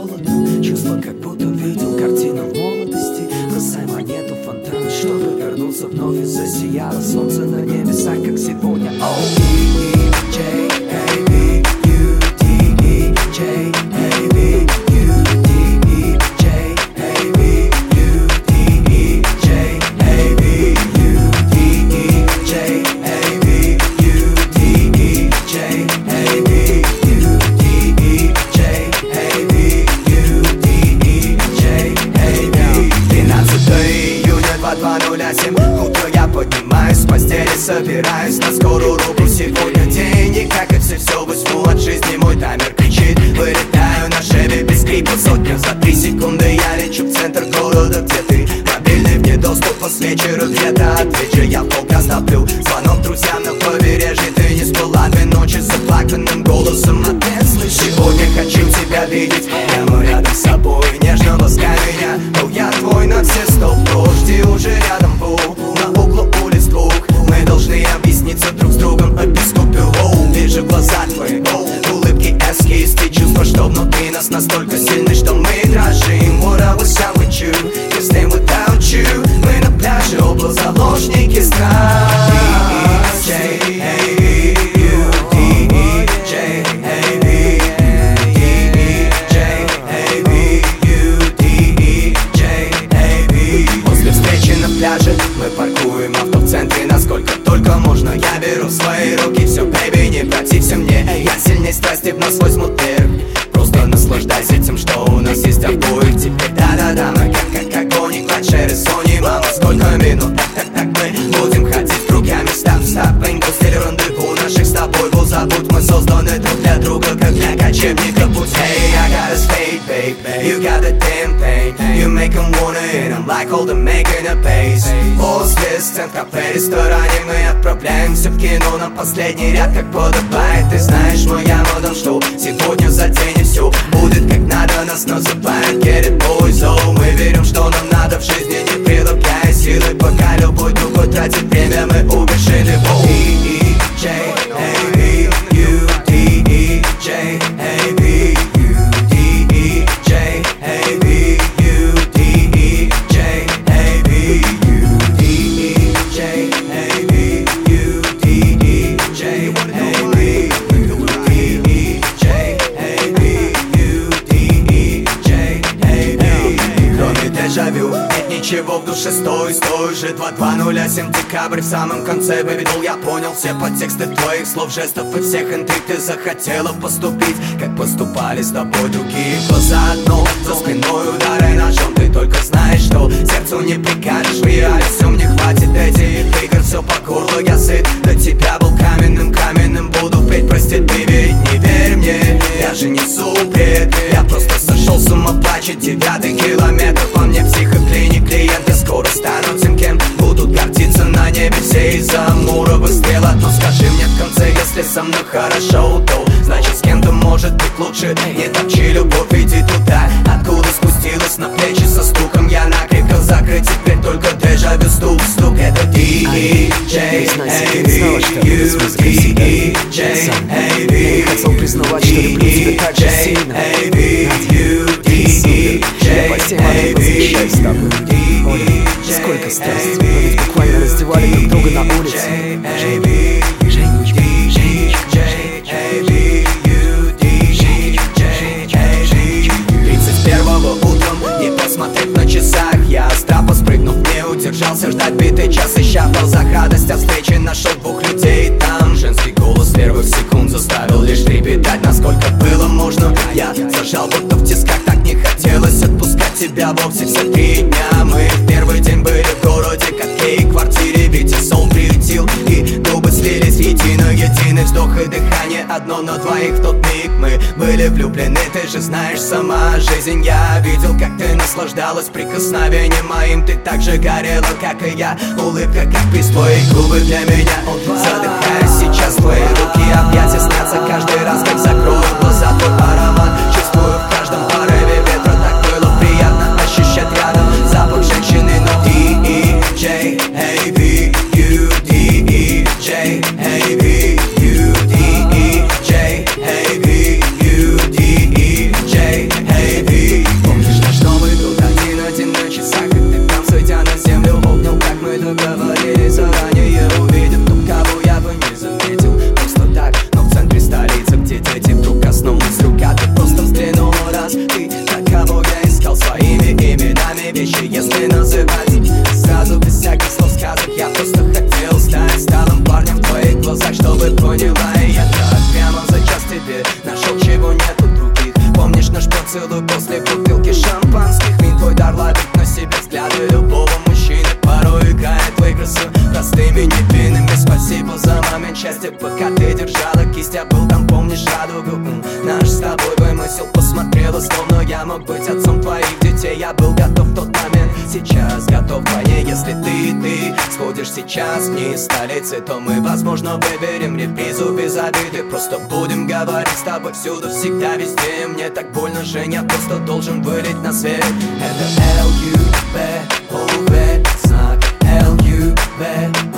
холодно. Чувство, как будто видел картину в молодости. Бросай монету в фонтан, чтобы вернуться вновь и засияло солнце на небесах, как сегодня. Утро я поднимаюсь с постели, собираюсь на скорую руку. Сегодня день, и как и все возьму от жизни. Мой таймер кричит, вылетаю на Chevy без скрипа. Сотня за 3 секунды я лечу в центр города, где ты. Мобильный вне доступа с вечера где-то. Отвечу я в полк оставлю звонок друзьям на побережье. Ты не спала 2 ночи с заплаканным голосом. Ответ слышь, сегодня хочу тебя видеть прямо рядом с собой. Нежно ласкай меня, но я твой на все 100. Жди уже рядом, на углу улиц двух. Мы должны объясниться друг с другом, а без купюр. Вижу глаза твои, улыбки эскиз. Ты чувства, что внутри нас настолько сильны, что мы дрожим. What I wish I with you, can't stay without you. Мы на пляже, оба заложники страх. Мы паркуем авто в центре, насколько только можно. Я беру в свои руки все, бэйби, не протився мне. Я сильней страсти в нас возьмут вверх. Просто наслаждайся тем, что у нас есть обоих. Теперь да-да-да, мы как огонь, клатчеры, Sony. Мама, сколько минут, так мы будем ходить кругами. Стоп, бэнго, стиль рандеву наших с тобой был забудь. Мы созданы друг для друга, как для кочевника путь. Hey, I gotta stay, babe, you got the damn thing. You make them wanna hit, I'm like all the making a pace. После сцен в кафе, ресторане мы отправляемся в кино на последний ряд, как подобает. Ты знаешь, моя мода, что сегодня за день и все будет как надо. Нас называют Get It Boys, oh. Мы верим, что нам надо в жизни, не прилагая силы. Пока любой другой тратит время, мы убежали в E-E-J, A-B-U-D-E-J, A-B-U-D-E-J, A-B-U-D-E-J, нет ничего в душе, стой же 2207 декабрь, в самом конце повидал, я понял все подтексты твоих слов, жестов и всех интриг. Ты захотела поступить, как поступали с тобой другие. Глаза одно, за спиной удары ножом. Ты только знаешь, что сердцу не прикажешь. В реале все, мне хватит этих игр, все по горло я сыт. До тебя был каменным, буду петь, прости, ты ведь не верь мне. Я же несу бред, я просто сошел с ума, плачет 9-й километр. По мне психоклиник, клиенты скоро станут тем, кем будут гордиться на небе все из-за амуровых стрел. Но скажи мне в конце, если со мной хорошо, то значит с кем-то может быть лучше. Не топчи любовь, иди туда, откуда спустилась на плечи со стуком. Я накрепко закрыть, теперь только дежавю, стук. Это D-E-J, A-B-U-D-E-J, Я хотел признавать, что люблю тебя так же сильно. Я по всей моей восхищаюсь тобой. Ой, сколько страсти. Мы ведь буквально раздевали друг друга на улице. Женечка, Женечка, 31-го утром, не посмотрев на часах, я с трапа спрыгнув, не удержался ждать битый час. Ища в глазах радость от встречи, нашел 2 людей там. Женский голос первых секунд заставил лишь трепетать, насколько было можно. Я зажал будто в тисках, так не хотелось отпускать тебя вовсе. Все 3 дня мы в первый день были в городе, как в квартире, ведь и сон приютил, и губы слились в единый вздох и дыхание одно на двоих. В тот миг мы были влюблены, ты же знаешь сама жизнь. Я видел, как ты наслаждалась прикосновением моим. Ты так же горела, как и я, улыбка, как приз, твои губы для меня. Задыхаюсь сейчас, твои руки, объятия снятся каждый раз, как закрою глаза. Твой аромат чувствую в каждом порыве ветра, так было приятно ощущать рядом запах женщины. Но D-E-J, A-B-U-D-E-J, A-B-U-D-E-J, A-B-U-D-E-J, A-B после бутылки шампанских. Вин твой дар ловит на себе взгляды любого мужчины, порой играет в игры с простыми невинными. Спасибо за момент счастья, пока ты держала кисть. Я был там, помнишь, радугу наш с тобой вымысел. Посмотрела, словно я мог быть отцом твоих детей. Я был готов в тот момент, сейчас готов к войне. Если ты сходишь сейчас вниз столицы, то мы, возможно, выберем репризу без обиды. Просто будем говорить с тобой всюду, всегда, везде. Мне так больно, Женя, просто должен вылить на свет. Это L-U-V-O-V, знак L-U-V